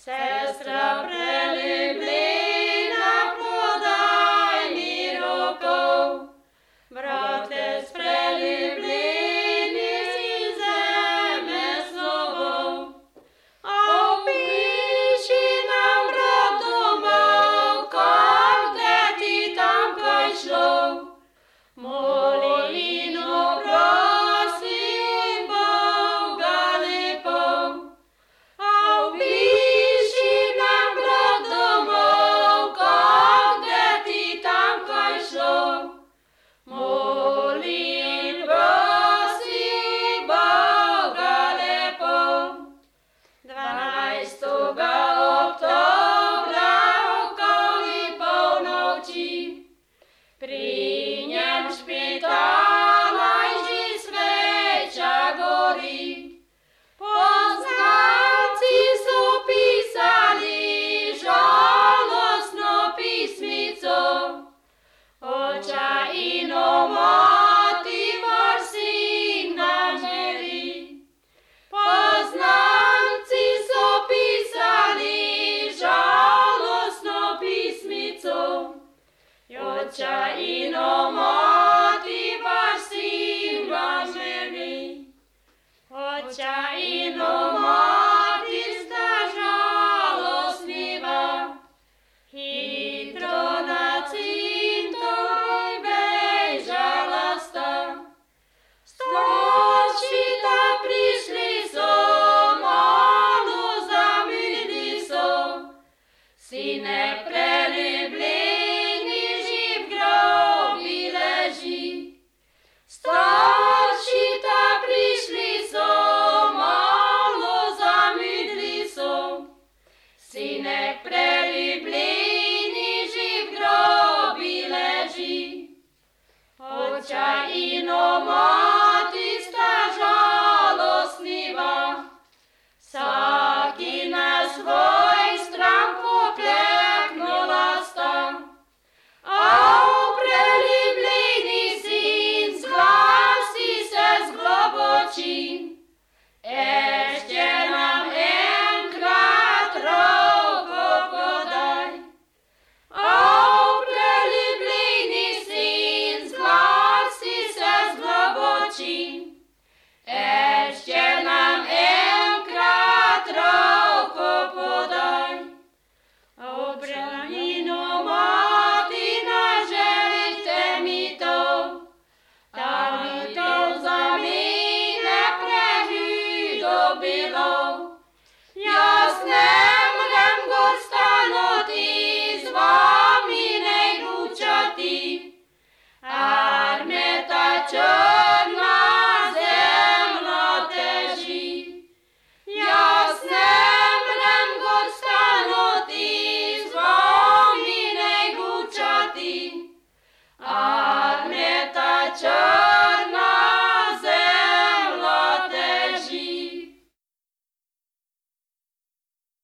Sestra prelюблена, подай mi руку. Братець прелюблений, зійдемо знову. А опиши нам, брат, домов, де ти там пройшов. Моліно просим Бога липом. А опиши нам, брат, домов, де ти там пройшов. Молим, просим Бога липом. 12 октября около полночи прийняв шпитала й свеча горить. Познанці записали жалосно письмицо. Отчаянно мати морсик на жері. Познанці записали жалосно письмицо. Отчаянно мати морсик на жері. Отчаянно мати жалослива. Хитро на цинторі бежала ста. Страшно прийшли со, мало замили со. Сине прелюблений, жив в гробі лежить. Страшно прийшли со, мало замили со. Сине прелюблений, жив в гробі лежить. Отчаянно мати жалослива, всякий на свой страх поклекнула ста. А прелюблений син згласився з глибочин. Ще нам енкрат руку подай. А прелюблений син згласився з глибочин. Ще нам енкрат руку подай. Обраніно мати на жертві міто, та міто за мене пригідобило. Ясним грем станути, з вами не гучати. Армета чорна земля тежить. Ясним грем станути, з вами не гучати. Армета чорна